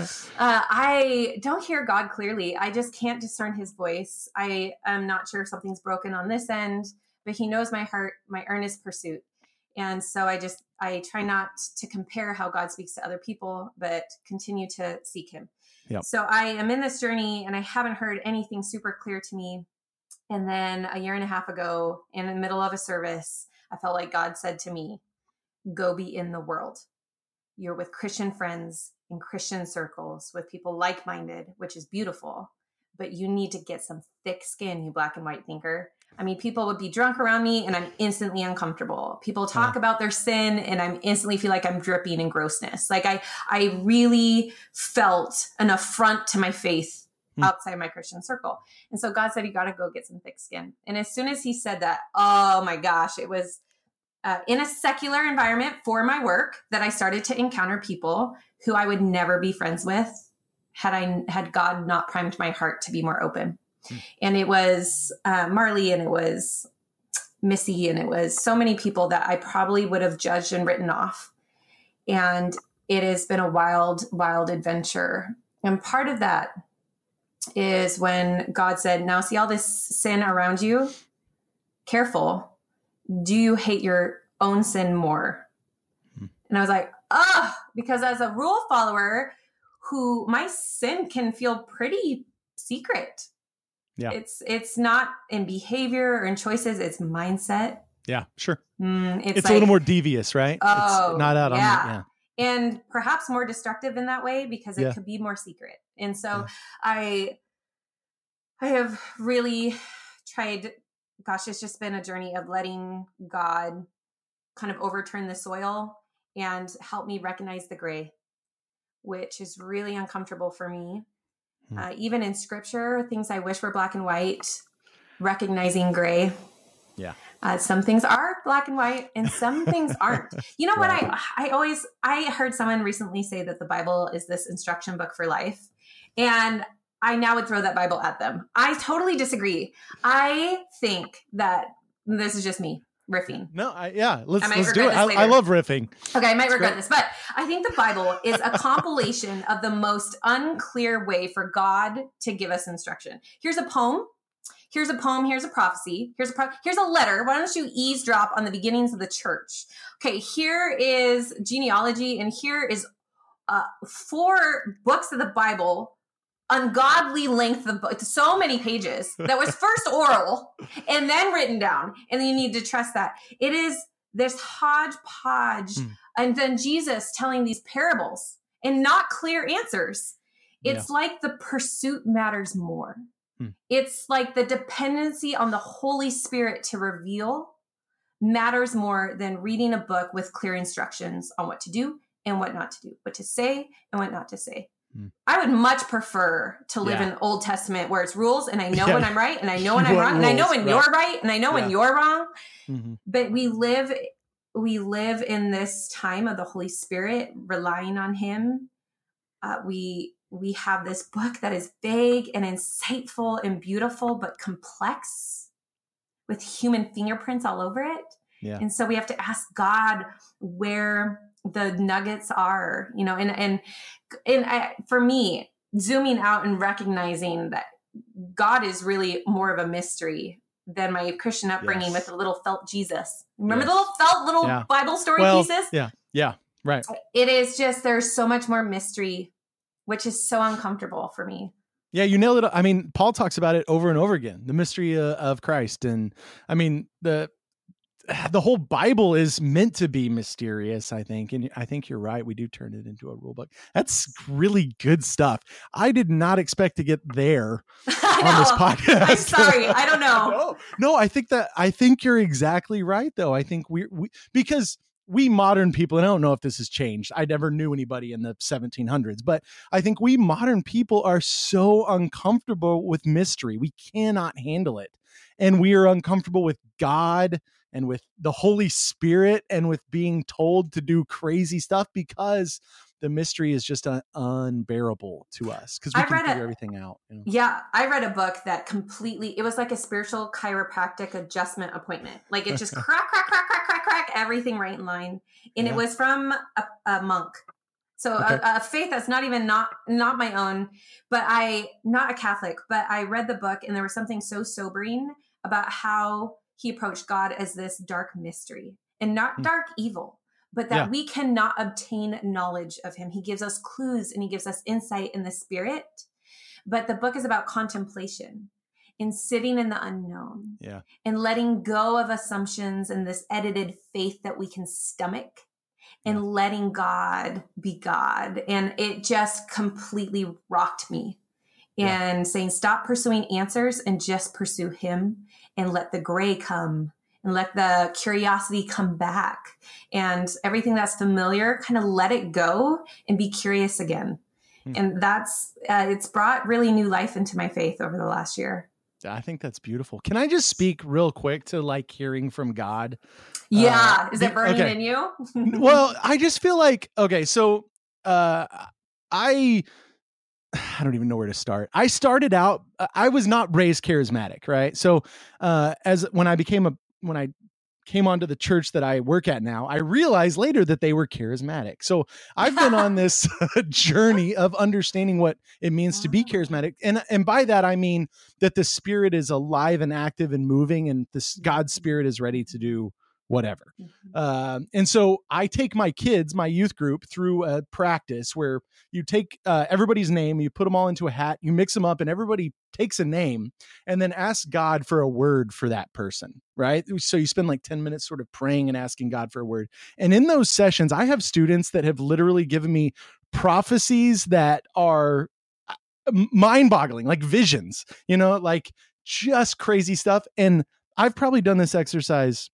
I don't hear God clearly. I just can't discern his voice. I am not sure if something's broken on this end, but he knows my heart, my earnest pursuit. And so I try not to compare how God speaks to other people, but continue to seek him. Yep. So I am in this journey and I haven't heard anything super clear to me. And then a year and a half ago, in the middle of a service, I felt like God said to me, go be in the world. You're with Christian friends in Christian circles with people like-minded, which is beautiful, but you need to get some thick skin, you black and white thinker. I mean, people would be drunk around me and I'm instantly uncomfortable. People talk about their sin and I instantly feel like I'm dripping in grossness. Like I really felt an affront to my faith outside my Christian circle. And so God said, you got to go get some thick skin. And as soon as he said that, oh my gosh, it was in a secular environment for my work that I started to encounter people who I would never be friends with had God not primed my heart to be more open. And it was Marley, and it was Missy, and it was so many people that I probably would have judged and written off. And it has been a wild, wild adventure. And part of that is when God said, now see all this sin around you? Careful. Do you hate your own sin more? And I was like, because as a rule follower, my sin can feel pretty secret. Yeah. It's not in behavior or in choices. It's mindset. Yeah, sure. It's like, a little more devious, right? Oh, it's not out on yeah. And perhaps more destructive in that way because it could be more secret. And so I have really tried, it's just been a journey of letting God kind of overturn the soil and help me recognize the gray, which is really uncomfortable for me. Even in scripture, things I wish were black and white, recognizing gray. Yeah. Some things are black and white and some things aren't. You know what? I heard someone recently say that the Bible is this instruction book for life. And I now would throw that Bible at them. I totally disagree. I think that this is just me riffing. No, let's do it. I love riffing. Okay, I might regret this, but I think the Bible is a compilation of the most unclear way for God to give us instruction. Here's a poem. Here's a poem. Here's a prophecy. Here's a letter. Why don't you eavesdrop on the beginnings of the church? Okay, here is genealogy, and here is 4 books of the Bible. Ungodly length of book, so many pages that was first oral and then written down. And then you need to trust that it is this hodgepodge. And then Jesus telling these parables and not clear answers. It's like the pursuit matters more. It's like the dependency on the Holy Spirit to reveal matters more than reading a book with clear instructions on what to do and what not to do, what to say and what not to say. I would much prefer to live in Old Testament where it's rules and I know when I'm right and I know when I'm wrong and I know when you're right and I know when you're wrong. Mm-hmm. But we live in this time of the Holy Spirit, relying on him. We have this book that is vague and insightful and beautiful, but complex with human fingerprints all over it. Yeah. And so we have to ask God where the nuggets are, and for me, zooming out and recognizing that God is really more of a mystery than my Christian upbringing with the little felt Jesus. Remember the little Bible story pieces? Yeah. Right. It is just, there's so much more mystery, which is so uncomfortable for me. Yeah, you nailed it. I mean, Paul talks about it over and over again, the mystery of Christ. And I mean, the whole Bible is meant to be mysterious, I think. And I think you're right. We do turn it into a rule book. That's really good stuff. I did not expect to get there on this podcast. I'm sorry. I don't know. No, I think you're exactly right, though. I think because we modern people, and I don't know if this has changed. I never knew anybody in the 1700s, but I think we modern people are so uncomfortable with mystery. We cannot handle it. And we are uncomfortable with God and with the Holy Spirit and with being told to do crazy stuff because the mystery is just unbearable to us because we can figure everything out. Yeah. I read a book that it was like a spiritual chiropractic adjustment appointment. Like it just crack, everything right in line. And it was from a monk. So a faith that's not my own, but not a Catholic, but I read the book and there was something so sobering about how he approached God as this dark mystery and not dark evil, but that we cannot obtain knowledge of him. He gives us clues and he gives us insight in the spirit. But the book is about contemplation and sitting in the unknown and letting go of assumptions and this edited faith that we can stomach and letting God be God. And it just completely rocked me and saying, stop pursuing answers and just pursue him and let the gray come and let the curiosity come back and everything that's familiar, kind of let it go and be curious again. And that's, it's brought really new life into my faith over the last year. I think that's beautiful. Can I just speak real quick to like hearing from God? Yeah. Is it burning in you? Well, I just feel like, so I don't even know where to start. I started out, I was not raised charismatic, right? So when I came onto the church that I work at now, I realized later that they were charismatic. So I've been on this journey of understanding what it means to be charismatic. And by that, I mean that the Spirit is alive and active and moving, and this God's Spirit is ready to do whatever. And so I take my youth group through a practice where you take everybody's name, you put them all into a hat, you mix them up, and everybody takes a name and then ask God for a word for that person, right? So you spend like 10 minutes sort of praying and asking God for a word. And in those sessions, I have students that have literally given me prophecies that are mind-boggling, like visions, like just crazy stuff. And I've probably done this exercise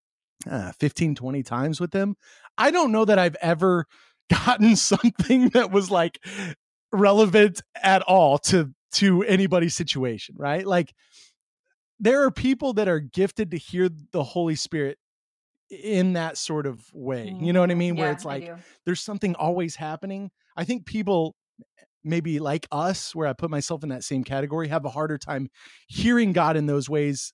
15, 20 times with them. I don't know that I've ever gotten something that was like relevant at all to anybody's situation, right? Like there are people that are gifted to hear the Holy Spirit in that sort of way. You know what I mean? Where it's like, there's something always happening. I think people maybe like us, where I put myself in that same category, have a harder time hearing God in those ways.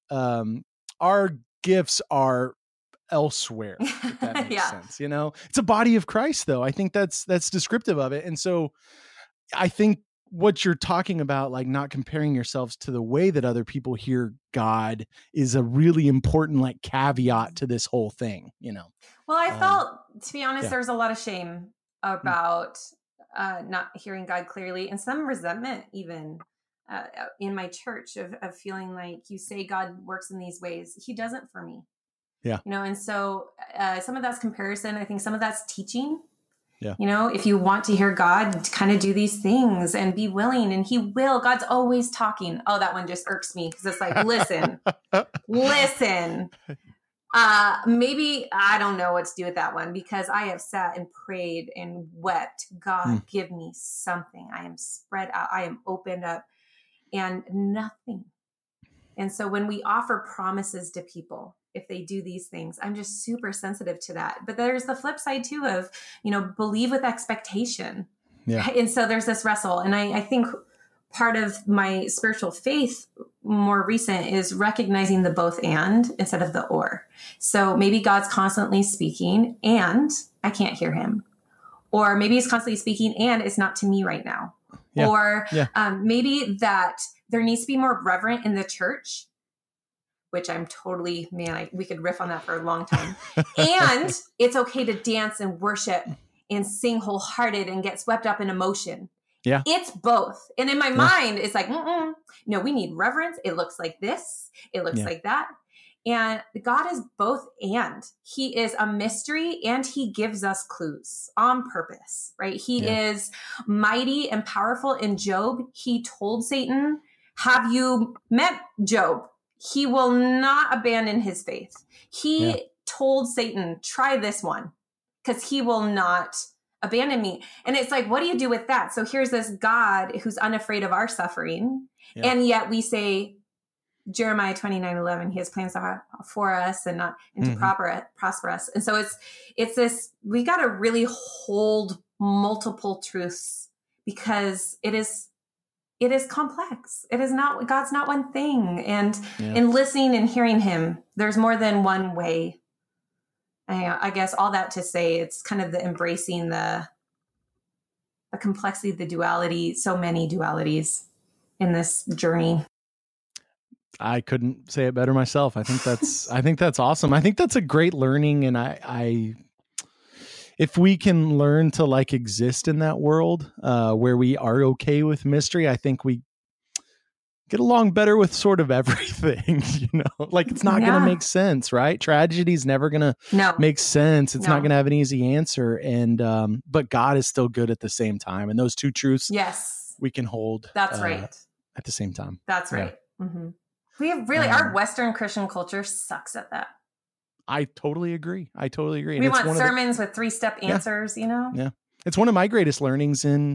Our gifts are elsewhere, if that makes sense. It's a body of Christ, though. I think that's descriptive of it. And so I think what you're talking about, like not comparing yourselves to the way that other people hear God, is a really important like caveat to this whole thing, Well, I felt, to be honest, there's a lot of shame about not hearing God clearly, and some resentment even in my church of feeling like, you say God works in these ways, he doesn't for me. Yeah. And so some of that's comparison. I think some of that's teaching. Yeah. If you want to hear God, kind of do these things and be willing, and he will. God's always talking. Oh, that one just irks me because it's like, listen. Maybe I don't know what to do with that one, because I have sat and prayed and wept. God, give me something. I am spread out. I am opened up, and nothing. And so when we offer promises to people, if they do these things, I'm just super sensitive to that. But there's the flip side too of, believe with expectation. Yeah. And so there's this wrestle. And I think part of my spiritual faith more recent is recognizing the both and instead of the or. So maybe God's constantly speaking and I can't hear him. Or maybe he's constantly speaking and it's not to me right now. Yeah. Or maybe that there needs to be more reverent in the church, which I'm totally, we could riff on that for a long time. And it's okay to dance and worship and sing wholehearted and get swept up in emotion. Yeah. It's both. And in my mind, it's like, no, we need reverence. It looks like this. It looks like that. And God is both and. He is a mystery and he gives us clues on purpose, right? He is mighty and powerful. In Job, he told Satan, have you met Job? He will not abandon his faith. He told Satan, try this one because he will not abandon me. And it's like, what do you do with that? So here's this God who's unafraid of our suffering. Yeah. And yet we say, Jeremiah 29:11, he has plans for us and not and to prosper us. And so it's this, we got to really hold multiple truths because it is complex. It is not, God's not one thing. And in listening and hearing him, there's more than one way. I guess all that to say, it's kind of the embracing the complexity, the duality, so many dualities in this journey. I couldn't say it better myself. I think that's awesome. I think that's a great learning. And I if we can learn to like exist in that world where we are okay with mystery, I think we get along better with sort of everything, like it's not going to make sense, right? Tragedy's never going to make sense. It's not going to have an easy answer. And, but God is still good at the same time. And those two truths, we can hold. That's right. At the same time. That's right. Yeah. Mm-hmm. We have really, our Western Christian culture sucks at that. I totally agree. And we want sermons with 3-step answers, Yeah. It's one of my greatest learnings in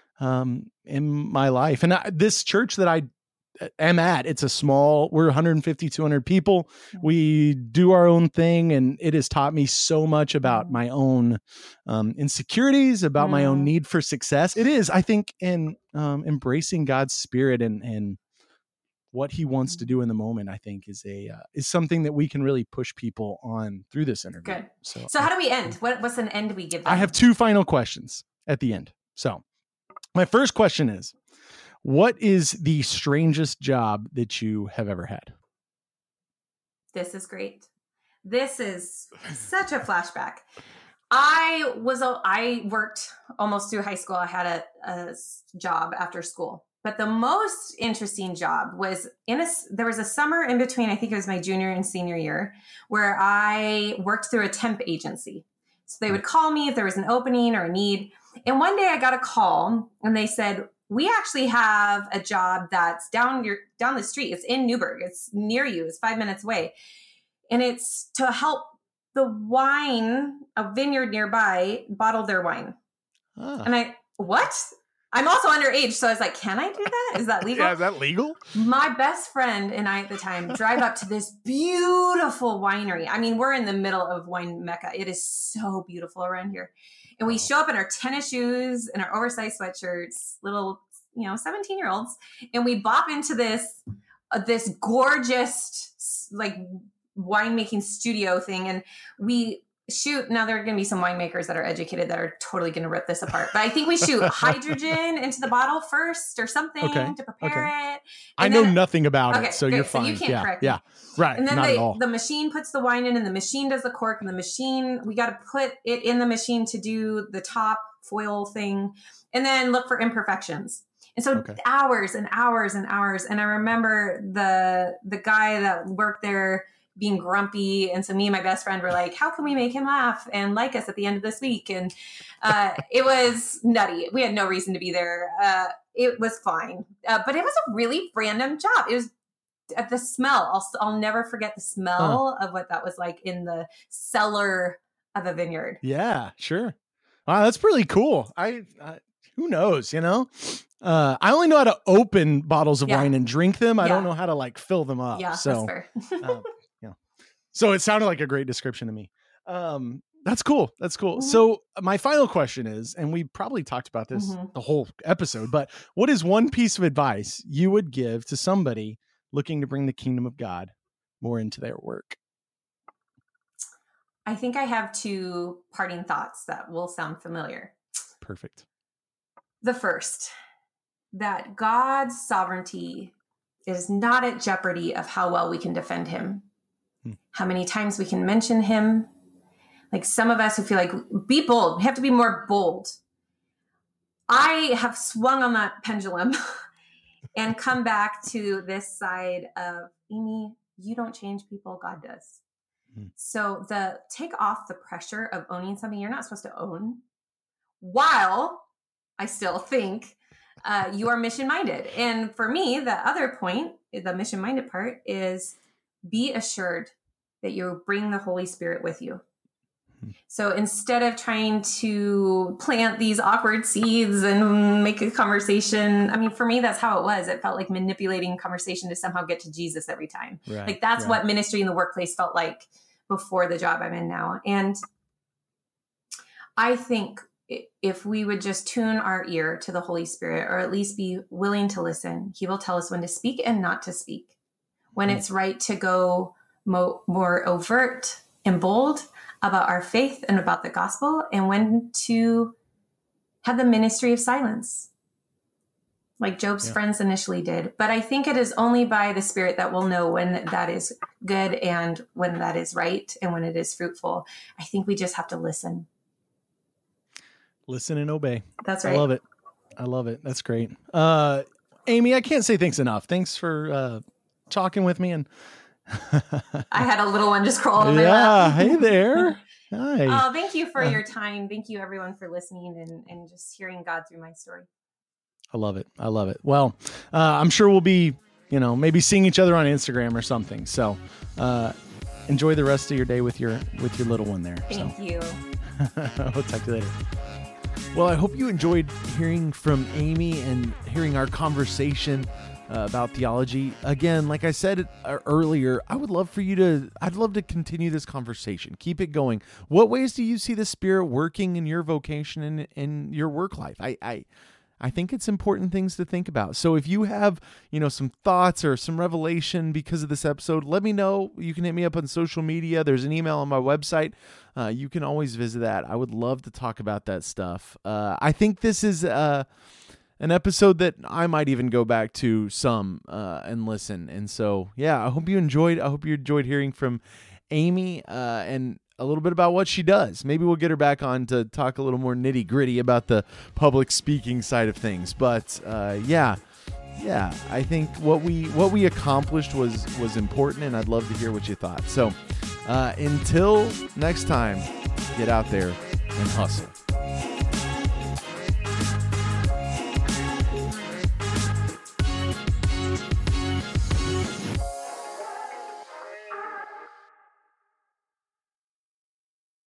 my life. And this church that I am at, it's a small, we're 150, 200 people. We do our own thing. And it has taught me so much about my own insecurities, about my own need for success. It is, I think, in embracing God's spirit and what he wants to do in the moment, I think is something that we can really push people on through this interview. Good. So how do we end? What's an end we give them? I have 2 final questions at the end. So my first question is, what is the strangest job that you have ever had? This is great. This is such a flashback. I worked almost through high school. I had a job after school. But the most interesting job was there was a summer in between, I think it was my junior and senior year, where I worked through a temp agency. So they would call me if there was an opening or a need. And one day I got a call and they said, we actually have a job that's down the street. It's in Newburgh. It's near you. It's 5 minutes away. And it's to help a vineyard nearby, bottle their wine. And what? I'm also underage. So I was like, can I do that? Is that legal? Yeah, is that legal? My best friend and I at the time drive up to this beautiful winery. I mean, we're in the middle of wine Mecca. It is so beautiful around here. And we show up in our tennis shoes and our oversized sweatshirts, little, 17-year-olds. And we bop into this gorgeous, like winemaking studio thing. And we shoot. Now there are going to be some winemakers that are educated that are totally going to rip this apart. But I think we shoot hydrogen into the bottle first or something to prepare it. I know nothing about it, so great. you're fine. So you can't correct me. Yeah, right. And then not at all. The machine puts the wine in and the machine does the cork and we got to put it in the machine to do the top foil thing and then look for imperfections. And so hours and hours and hours. And I remember the guy that worked there being grumpy. And so me and my best friend were like, how can we make him laugh and like us at the end of this week? And it was nutty. We had no reason to be there. It was fine. But it was a really random job. It was at the smell. I'll never forget the smell of what that was like in the cellar of a vineyard. Yeah, sure. Wow, that's pretty cool. Who knows, you know? I only know how to open bottles of wine and drink them. I don't know how to like fill them up. Yeah, so, that's fair. yeah. So it sounded like a great description to me. That's cool. That's cool. So my final question is, and we probably talked about this the whole episode, but what is one piece of advice you would give to somebody looking to bring the kingdom of God more into their work? I think I have two parting thoughts that will sound familiar. Perfect. The first, that God's sovereignty is not at jeopardy of how well we can defend him, how many times we can mention him. Like some of us who feel like, be bold, we have to be more bold. I have swung on that pendulum and come back to this side of, Amy, you don't change people, God does. So take off the pressure of owning something you're not supposed to own, while I still think you are mission-minded. And for me, the other point, the mission-minded part, is be assured that you bring the Holy Spirit with you. So instead of trying to plant these awkward seeds and make a conversation, I mean, for me, that's how it was. It felt like manipulating conversation to somehow get to Jesus every time. Right, like that's what ministry in the workplace felt like before the job I'm in now. And I think if we would just tune our ear to the Holy Spirit, or at least be willing to listen, he will tell us when to speak and not to speak, when it's right to go more overt and bold about our faith and about the gospel, and when to have the ministry of silence, like Job's friends initially did. But I think it is only by the Spirit that we'll know when that is good and when that is right and when it is fruitful. I think we just have to listen. Listen and obey. That's right. I love it. I love it. That's great. Amy, I can't say thanks enough. Thanks for talking with me. And I had a little one just crawl on my lap. Hey there. Hi. Oh, thank you for your time. Thank you everyone for listening and just hearing God through my story. I love it. I love it. Well, I'm sure we'll be, maybe seeing each other on Instagram or something. So enjoy the rest of your day with your little one there. Thank you. We'll talk to you later. Well, I hope you enjoyed hearing from Amy and hearing our conversation about theology. Again, like I said earlier, I'd love to continue this conversation. Keep it going. What ways do you see the Spirit working in your vocation and in your work life? I think it's important things to think about. So if you have, some thoughts or some revelation because of this episode, let me know. You can hit me up on social media. There's an email on my website. You can always visit that. I would love to talk about that stuff. I think this is an episode that I might even go back to some and listen. And so, I hope you enjoyed hearing from Amy and a little bit about what she does. Maybe we'll get her back on to talk a little more nitty gritty about the public speaking side of things. But I think what we accomplished was important, and I'd love to hear what you thought. So until next time, get out there and hustle.